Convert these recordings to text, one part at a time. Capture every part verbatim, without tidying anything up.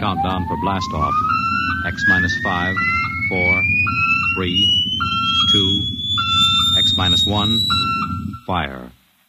countdown for blastoff. X minus five, four, three, two, X minus one, fire.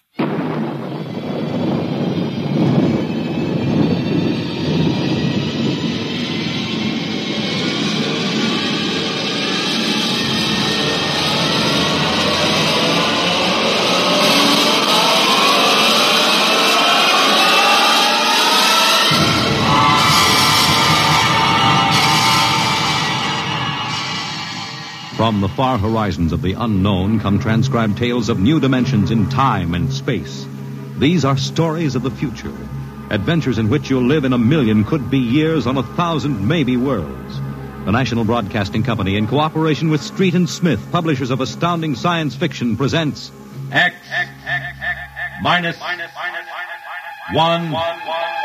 From the far horizons of the unknown come transcribed tales of new dimensions in time and space. These are stories of the future, adventures in which you'll live in a million could-be years on a thousand maybe worlds. The National Broadcasting Company, in cooperation with Street and Smith, publishers of astounding science fiction, presents X, X, X, X minus, minus one. one.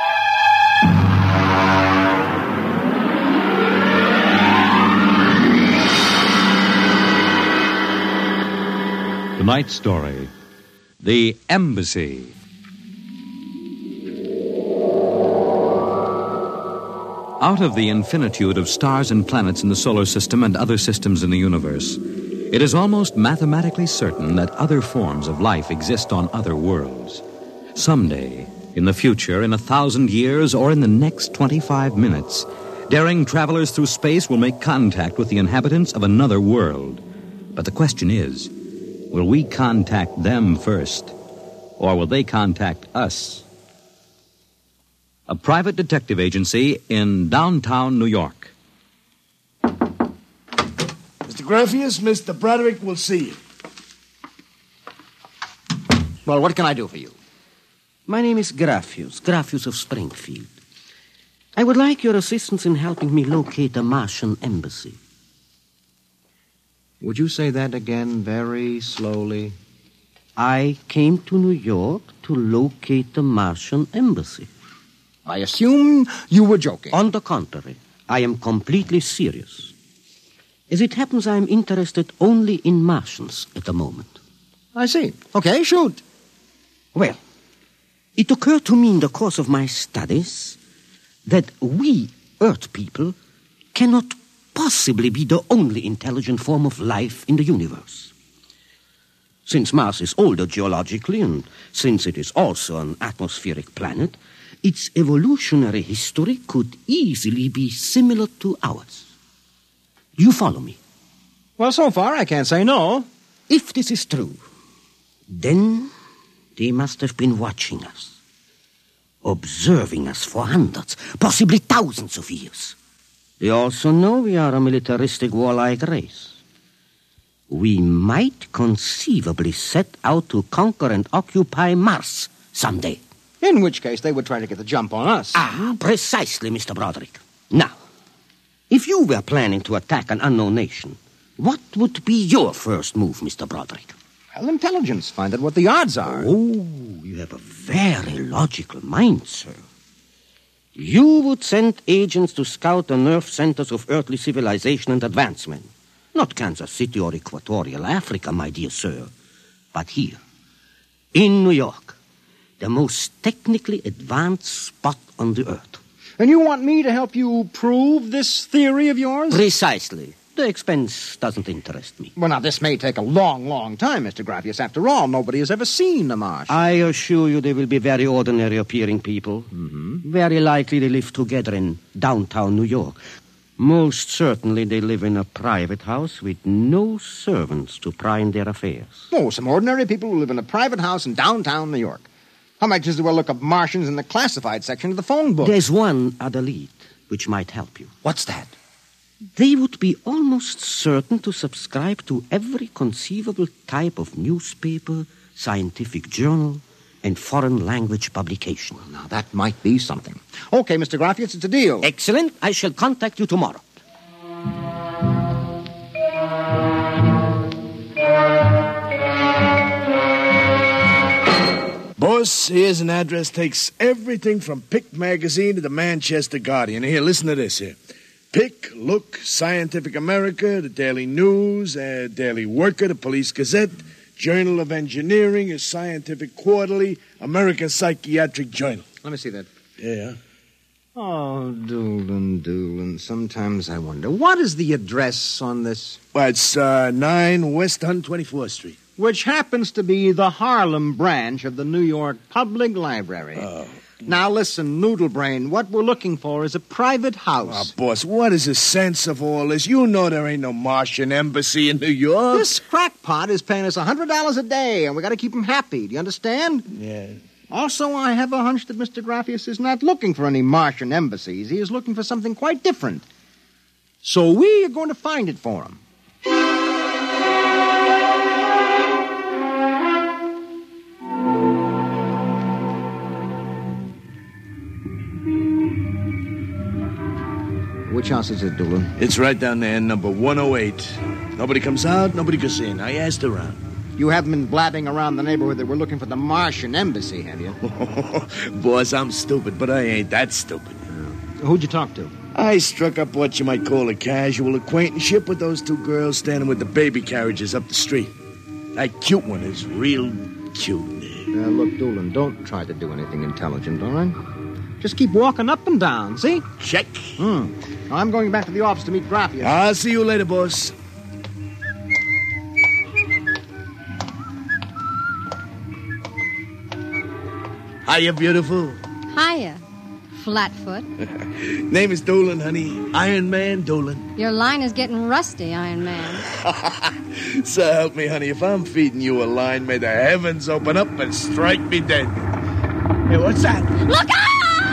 Tonight's story, The Embassy. Out of the infinitude of stars and planets in the solar system and other systems in the universe, it is almost mathematically certain that other forms of life exist on other worlds. Someday, in the future, in a thousand years, or in the next twenty-five minutes, daring travelers through space will make contact with the inhabitants of another world. But the question is, will we contact them first, or will they contact us? A private detective agency in downtown New York. Mister Graffius, Mister Broderick will see you. Well, what can I do for you? My name is Graffius, Graffius of Springfield. I would like your assistance in helping me locate the Martian embassy. Would you say that again very slowly? I came to New York to locate the Martian embassy. I assume you were joking. On the contrary, I am completely serious. As it happens, I am interested only in Martians at the moment. I see. Okay, shoot. Well, it occurred to me in the course of my studies that we, Earth people, cannot possibly be the only intelligent form of life in the universe. Since Mars is older geologically, and since it is also an atmospheric planet, its evolutionary history could easily be similar to ours. Do you follow me? Well, so far I can't say no. If this is true, then they must have been watching us, observing us for hundreds, possibly thousands of years. They also know we are a militaristic, warlike race. We might conceivably set out to conquer and occupy Mars someday. In which case they would try to get the jump on us. Ah, precisely, Mister Broderick. Now, if you were planning to attack an unknown nation, what would be your first move, Mister Broderick? Well, intelligence. Find out what the odds are. Oh, you have a very logical mind, sir. You would send agents to scout the nerve centers of earthly civilization and advancement. Not Kansas City or Equatorial Africa, my dear sir, but here, in New York, the most technically advanced spot on the earth. And you want me to help you prove this theory of yours? Precisely. The expense doesn't interest me. Well, now, this may take a long, long time, Mister Graffius. After all, nobody has ever seen the Martian. I assure you they will be very ordinary-appearing people. Mm-hmm. Very likely they live together in downtown New York. Most certainly they live in a private house with no servants to pry in their affairs. Oh, some ordinary people who live in a private house in downtown New York. I might just as well look up Martians in the classified section of the phone book. There's one other lead which might help you. What's that? They would be almost certain to subscribe to every conceivable type of newspaper, scientific journal, and foreign language publication. Well, now, that might be something. Okay, Mister Graffius, it's a deal. Excellent. I shall contact you tomorrow. Boss, here's an address. Takes everything from Pick Magazine to the Manchester Guardian. Here, listen to this here. Pick, Look, Scientific America, the Daily News, uh, Daily Worker, the Police Gazette, Journal of Engineering, a Scientific Quarterly, American Psychiatric Journal. Let me see that. Yeah. Oh, Doolin, Doolin, sometimes I wonder, what is the address on this? Well, it's uh, nine West one hundred twenty-fourth Street. Which happens to be the Harlem branch of the New York Public Library. Oh. Now listen, Noodlebrain, what we're looking for is a private Oh, house. boss, what is the sense of all this? You know there ain't no Martian embassy in New York. This crackpot is paying us one hundred dollars a day, and we got to keep him happy. Do you understand? Yeah. Also, I have a hunch that Mister Graffius is not looking for any Martian embassies. He is looking for something quite different. So we are going to find it for him. Which house is it, Doolin? It's right down there, number one oh eight. Nobody comes out, nobody goes in. I asked around. You haven't been blabbing around the neighborhood that we're looking for the Martian embassy, have you? Boss, I'm stupid, but I ain't that stupid. Who'd you talk to? I struck up what you might call a casual acquaintanceship with those two girls standing with the baby carriages up the street. That cute one is real cute. Now, look, Doolin, don't try to do anything intelligent, all right? Just keep walking up and down, see? Check. Hmm. I'm going back to the office to meet Graffius. I'll see you later, boss. Hiya, beautiful. Hiya, Flatfoot. Name is Doolin, honey. Iron Man Doolin. Your line is getting rusty, Iron Man. So help me, honey. If I'm feeding you a line, may the heavens open up and strike me dead. Hey, what's that? Look out!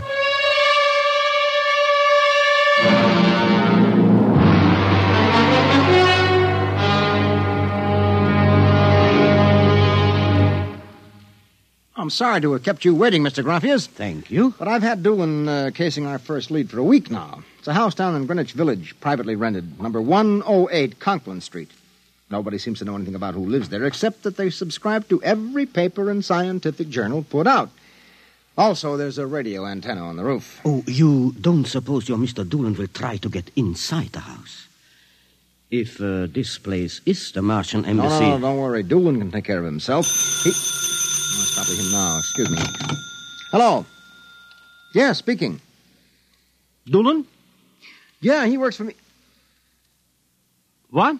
I'm sorry to have kept you waiting, Mister Graffius. Thank you. But I've had Doolin uh, casing our first lead for a week now. It's a house down in Greenwich Village, privately rented, number one oh eight Conklin Street. Nobody seems to know anything about who lives there, except that they subscribe to every paper and scientific journal put out. Also, there's a radio antenna on the roof. Oh, you don't suppose your Mister Doolin will try to get inside the house? If uh, this place is the Martian No, embassy... no, no, don't worry. Doolin can take care of himself. He... I'll stop with him now. Excuse me. Hello. Yeah, speaking. Doolin? Yeah, he works for me. What?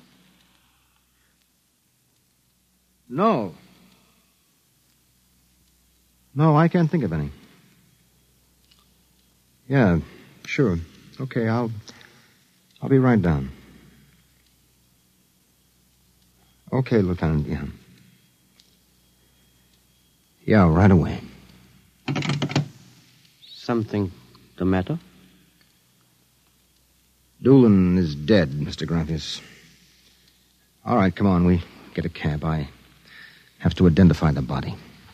No. No, I can't think of any. Yeah, sure. Okay, I'll... I'll be right down. Okay, Lieutenant, yeah. Yeah, right away. Something the matter? Doolin is dead, Mister Graffius. All right, come on, we get a cab. I have to identify the body.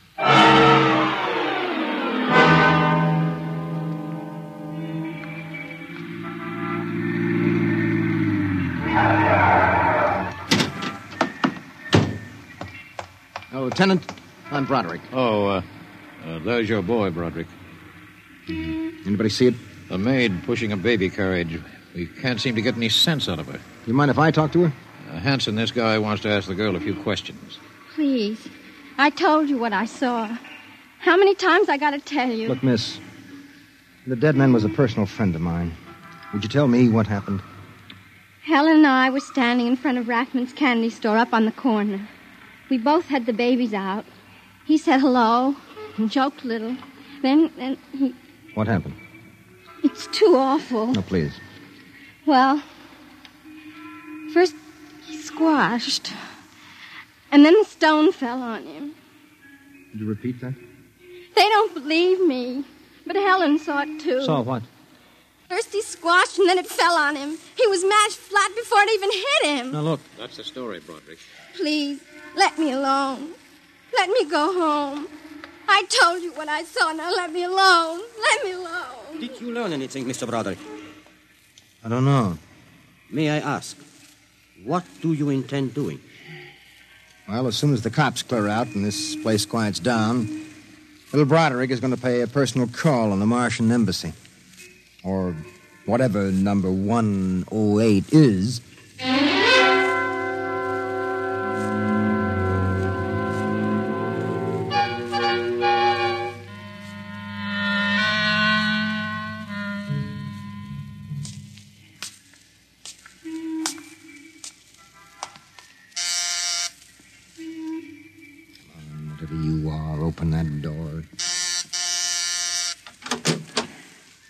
Oh, Lieutenant, I'm Broderick. Oh, uh, uh, there's your boy, Broderick. Anybody see it? A maid pushing a baby carriage. We can't seem to get any sense out of her. You mind if I talk to her? Uh, Hanson, this guy wants to ask the girl a few questions. Please. I told you what I saw. How many times I gotta tell you? Look, miss, the dead man was a personal friend of mine. Would you tell me what happened? Helen and I were standing in front of Rackman's candy store up on the corner. We both had the babies out. He said hello and joked a little. Then, then he... What happened? It's too awful. No, please. Well, first he squashed, and then the stone fell on him. Did you repeat that? They don't believe me, but Helen saw it too. Saw what? First he squashed, and then it fell on him. He was mashed flat before it even hit him. Now, look. That's the story, Broderick. Please, let me alone. Let me go home. I told you what I saw. Now let me alone. Let me alone. Did you learn anything, Mister Broderick? I don't know. May I ask, what do you intend doing? Well, as soon as the cops clear out and this place quiets down, little Broderick is going to pay a personal call on the Martian embassy. Or whatever number one oh eight is.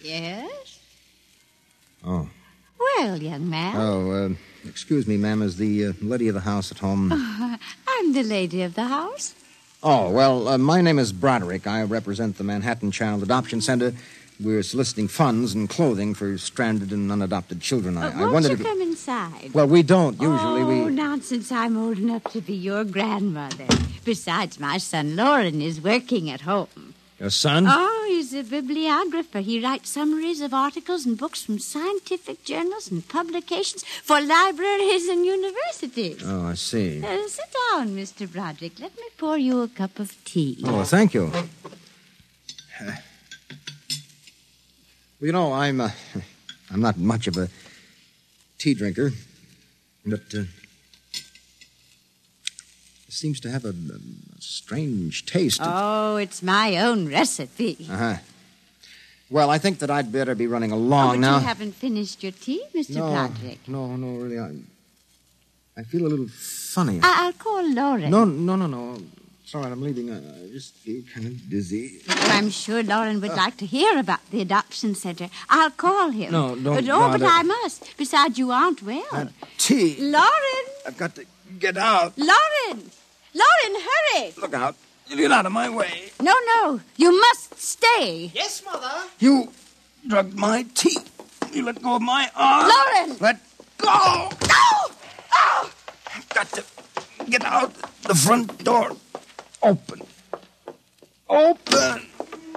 Yes? Oh. Well, young man. Oh, uh, excuse me, ma'am. Is the uh, lady of the house at home? Oh, I'm the lady of the house. Oh, well, uh, my name is Broderick. I represent the Manhattan Child Adoption Center. We're soliciting funds and clothing for stranded and unadopted children. I, Uh, I won't wondered you if you- come inside? Well, we don't. Usually oh, we... nonsense. I'm old enough to be your grandmother. Besides, my son Lauren is working at home. Your son? Oh, he's a bibliographer. He writes summaries of articles and books from scientific journals and publications for libraries and universities. Oh, I see. Uh, sit down, Mister Broderick. Let me pour you a cup of tea. Oh, thank you. Uh, well, you know, I'm uh, I'm not much of a tea drinker, but uh, it seems to have a, a strange taste. Oh, it's my own recipe. Uh-huh. Well, I think that I'd better be running Oh, along but now. you haven't finished your tea, Mister No, Broderick. no, no, really, I, I feel a little funny. I- I'll call Lauren. No, no, no, no. It's all right, I'm leaving. I I just feel kind of dizzy. Oh, I'm sure Lauren would like to hear about the adoption center. I'll call him. No, don't But, oh, but bother. I must. Besides, you aren't well. That tea. Lauren! I've got to get out. Lauren! Lauren, hurry! Look out. You get out of my way. No, no. You must stay. Yes, Mother. You drugged my tea. You let go of my arm. Lauren! Let go. No! Oh! I've got to get out the front door. Open. Open.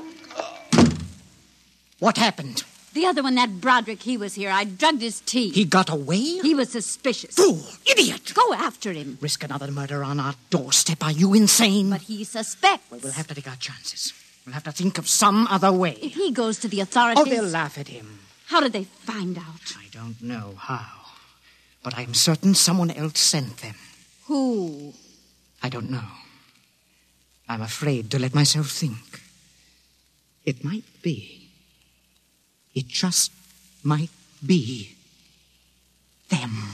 What happened? The other one, that Broderick, he was here. I drugged his tea. He got away? He was suspicious. Fool! Idiot! Go after him. Risk another murder on our doorstep. Are you insane? But he suspects. Well, we'll have to take our chances. We'll have to think of some other way. If he goes to the authorities... Oh, they'll laugh at him. How did they find out? I don't know how. But I'm certain someone else sent them. Who? I don't know. I'm afraid to let myself think. It might be. It just might be them.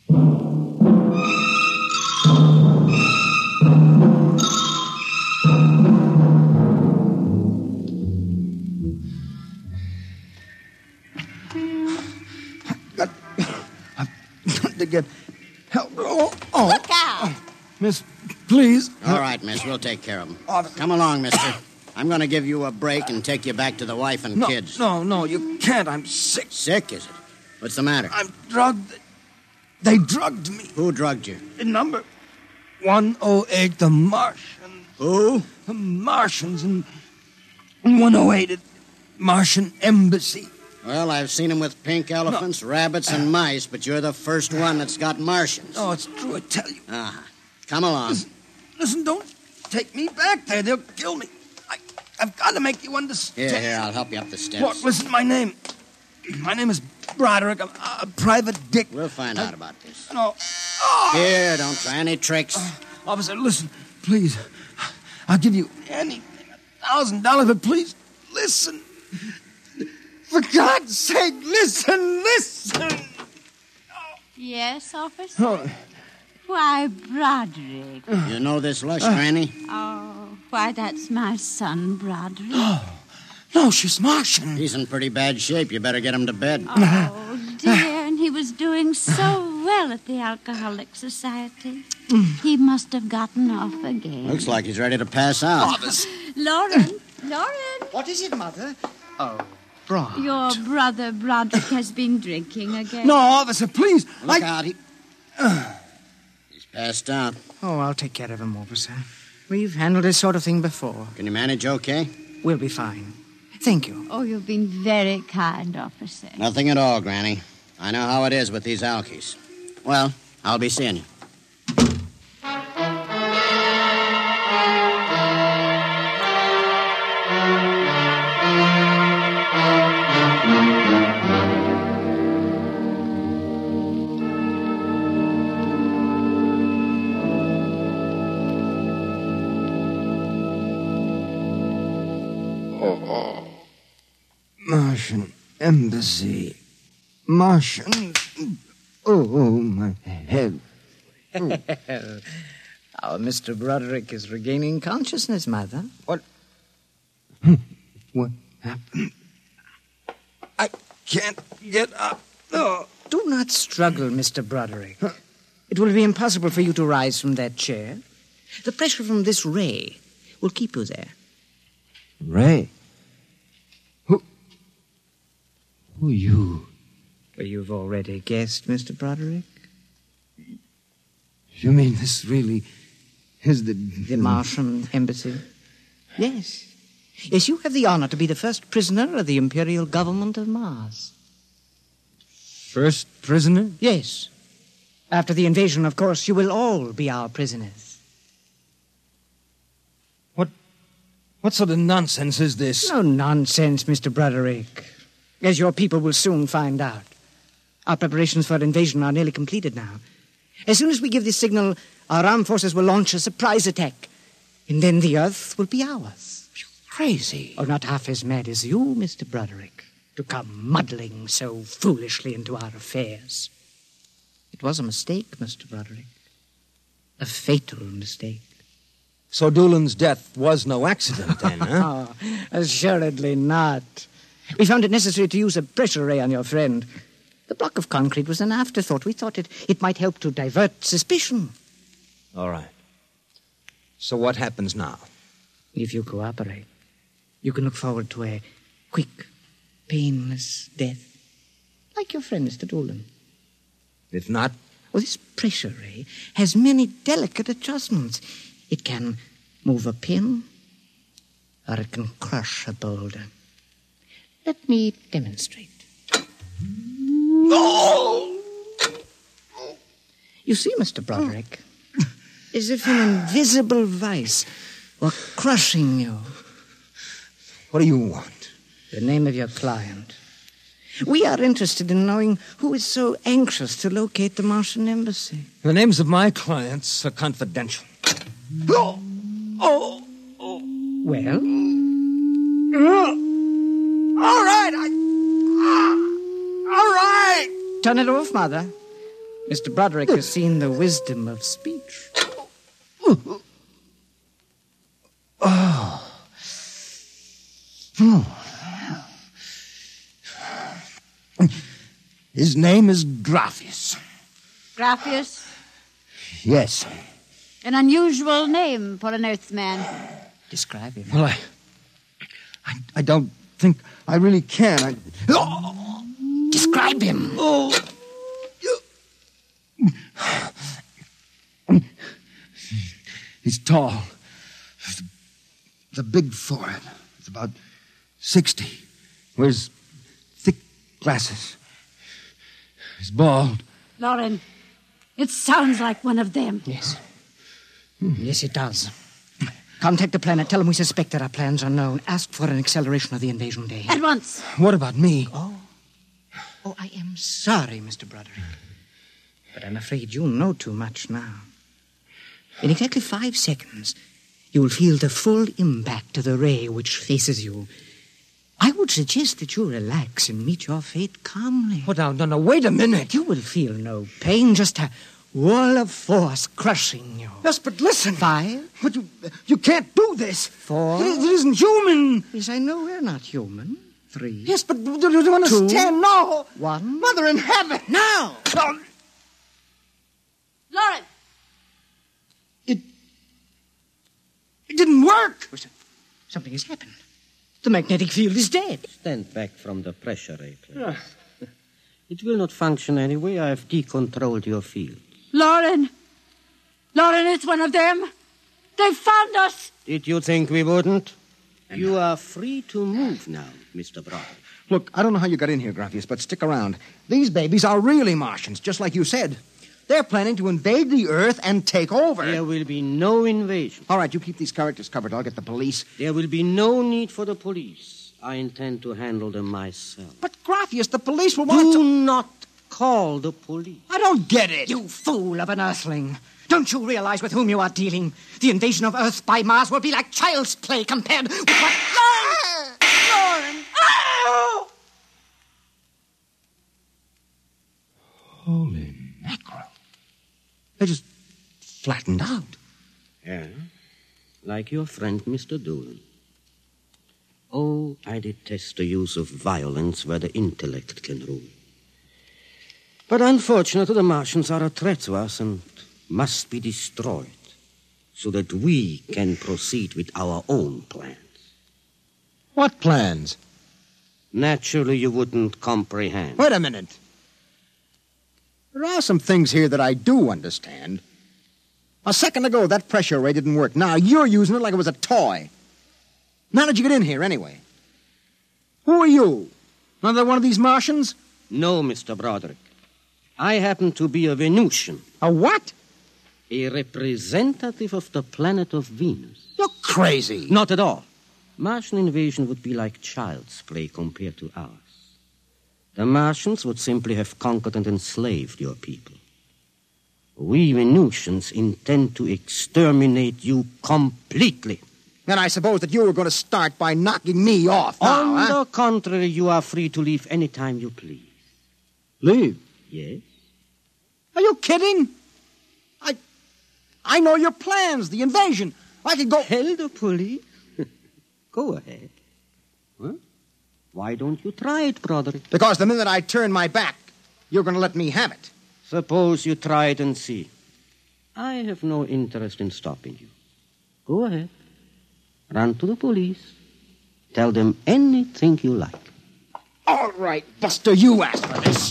To get help. Oh, oh. Look out! Miss, please. All right, miss, we'll take care of them. Officer. Come along, mister. I'm going to give you a break and take you back to the wife and No, kids. no, no, you can't. I'm sick. Sick, is it? What's the matter? I'm drugged. They drugged me. Who drugged you? The number one oh eight, the Martian. Who? The Martians in one oh eight at Martian Embassy. Well, I've seen them with pink elephants, rabbits, and mice, but you're the first one that's got Martians. No, it's true, I tell you. Ah, come along. Listen, listen, don't take me back there. They'll kill me. I, I've got to make you understand. Here, here, I'll help you up the steps. What? Listen, my name. My name is Broderick. I'm a private dick. We'll find out about this. No. Oh. Here, don't try any tricks. Officer, listen, please. I'll give you anything, a thousand dollars, but please listen. For God's sake, listen, listen. Yes, officer? Oh. Why, Broderick. You know this lush, Granny? Oh, why, that's my son, Broderick. No, she's Martian. He's in pretty bad shape. You better get him to bed. Oh, dear, and he was doing so well at the Alcoholic Society. He must have gotten off again. Looks like he's ready to pass out. Lauren, Lauren, What is it, Mother? Oh, Brod. your brother Broderick has been drinking again. No, officer, please. Look I... out. He... He's passed out. Oh, I'll take care of him, officer. We've handled this sort of thing before. Can you manage okay? We'll be fine. Thank you. Oh, you've been very kind, officer. Nothing at all, Granny. I know how it is with these alkies. Well, I'll be seeing you. Martian Embassy. Martian. Oh, my head. Our Mister Broderick is regaining consciousness, Mother. What? What happened? can't get up. Oh. Do not struggle, Mister Broderick. Huh? It will be impossible for you to rise from that chair. The pressure from this ray will keep you there. Ray? Who... Who are you? Well, you've already guessed, Mister Broderick. You mean this really is the... The Martian embassy? Yes. Yes, you have the honor to be the first prisoner of the Imperial Government of Mars. First prisoner? Yes. After the invasion, of course, you will all be our prisoners. What... What sort of nonsense is this? No nonsense, Mister Broderick. As your people will soon find out. Our preparations for invasion are nearly completed now. As soon as we give the signal, our armed forces will launch a surprise attack. And then the Earth will be ours. You're crazy. Oh, not half as mad as you, Mister Broderick, to come muddling so foolishly into our affairs. It was a mistake, Mister Broderick. A fatal mistake. So Doolan's death was no accident, then, huh? Oh, assuredly not. We found it necessary to use a pressure ray on your friend. The block of concrete was an afterthought. We thought it, it might help to divert suspicion. All right. So what happens now? If you cooperate, you can look forward to a quick, painless death. Like your friend, Mister Doolan. If not? Well, this pressure ray has many delicate adjustments. It can move a pin, or it can crush a boulder. Let me demonstrate. Oh! You see, Mister Broderick, as if an invisible vice were crushing you. What do you want? The name of your client. We are interested in knowing who is so anxious to locate the Martian embassy. The names of my clients are confidential. Oh! Oh! oh. Well? All right, I... All right! Turn it off, Mother. Mister Broderick has seen the wisdom of speech. Oh. Hmm. His name is Graphius. Graphius? Yes. An unusual name for an Earthman. Describe him. Well, I... I, I don't think I really can. I... Oh. Describe him. Oh. He's tall. The big forehead. It's about sixty. Wears thick glasses. He's bald. Lauren, it sounds like one of them. Yes. Yes, it does. Contact the planet. Tell them we suspect that our plans are known. Ask for an acceleration of the invasion day. At once. What about me? Oh. Oh, I am sorry, Mister Broderick. But I'm afraid you know too much now. In exactly five seconds, you will feel the full impact of the ray which faces you. I would suggest that you relax and meet your fate calmly. Oh, no, no, no, wait a minute. You will feel no pain, just a wall of force crushing you. Yes, but listen. Five. But you, you can't do this. Four. It, it isn't human. Yes, I know we're not human. Three. Yes, but do you don't understand? Two. No. One. Mother in heaven. Now. Um, Lauren. It... It didn't work. Something has happened. The magnetic field is dead. Stand back from the pressure ray, please. It will not function anyway. I have decontrolled your field. Lauren. Lauren, it's one of them. They found us. Did you think we wouldn't? You are free to move now, Mister Brown. Look, I don't know how you got in here, Graphius, but stick around. These babies are really Martians, just like you said. They're planning to invade the Earth and take over. There will be no invasion. All right, you keep these characters covered. I'll get the police. There will be no need for the police. I intend to handle them myself. But, Graphius, the police will want Do to... not call the police. I don't get it. You fool of an Earthling. Don't you realize with whom you are dealing? The invasion of Earth by Mars will be like child's play compared with what... Lauren! Oh! Holy mackerel. They just flattened out. Yeah, like your friend, Mister Doolan. Oh, I detest the use of violence where the intellect can rule. But unfortunately, the Martians are a threat to us and must be destroyed so that we can proceed with our own plans. What plans? Naturally, you wouldn't comprehend. Wait a minute. There are some things here that I do understand. A second ago, that pressure ray didn't work. Now you're using it like it was a toy. How did you get in here, anyway? Who are you? Another one of these Martians? No, Mister Broderick. I happen to be a Venusian. A what? A representative of the planet of Venus. You're crazy. Not at all. Martian invasion would be like child's play compared to ours. The Martians would simply have conquered and enslaved your people. We Venusians intend to exterminate you completely. Then I suppose that you were going to start by knocking me off now, On huh? the contrary, you are free to leave any time you please. Leave? Yes? Are you kidding? I... I know your plans, the invasion. I could go... Tell the police? Go ahead. Huh? Why don't you try it, Broderick? Because the minute I turn my back, you're going to let me have it. Suppose you try it and see. I have no interest in stopping you. Go ahead. Run to the police. Tell them anything you like. All right, Buster, you asked for this.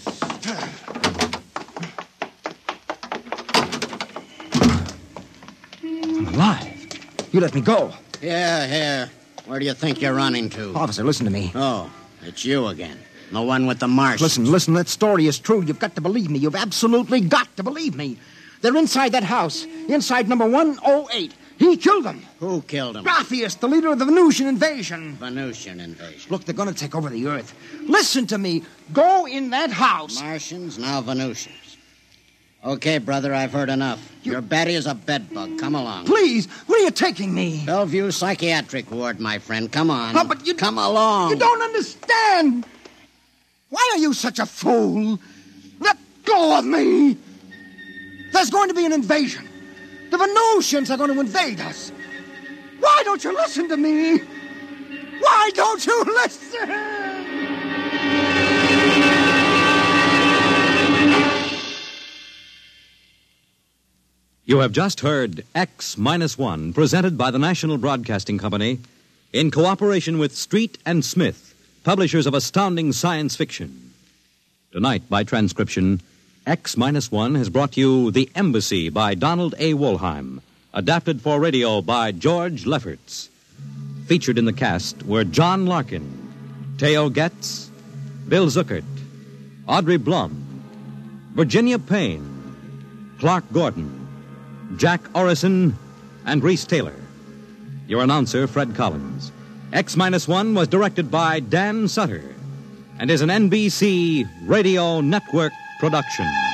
I'm alive. You let me go. Yeah, here. Where do you think you're running to? Officer, listen to me. Oh, it's you again. The one with the Martians. Listen, listen, that story is true. You've got to believe me. You've absolutely got to believe me. They're inside that house, inside number one oh eight. He killed them. Who killed him? Graphius, the leader of the Venusian invasion. Venusian invasion. Look, they're going to take over the Earth. Listen to me. Go in that house. Martians, now Venusians. Okay, brother, I've heard enough. You... You're batty as a bedbug. Come along. Please, where are you taking me? Bellevue Psychiatric Ward, my friend. Come on. Oh, but you... Come along. You don't understand. Why are you such a fool? Let go of me. There's going to be an invasion. The Venusians are going to invade us. Why don't you listen to me? Why don't you listen? You have just heard X Minus One, presented by the National Broadcasting Company in cooperation with Street and Smith, publishers of astounding science fiction. Tonight, by transcription, X Minus One has brought you The Embassy by Donald A. Wollheim, adapted for radio by George Lefferts. Featured in the cast were John Larkin, Theo Getz, Bill Zuckert, Audrey Blum, Virginia Payne, Clark Gordon, Jack Orison, and Reese Taylor. Your announcer, Fred Collins. X Minus One was directed by Dan Sutter and is an N B C Radio Network production.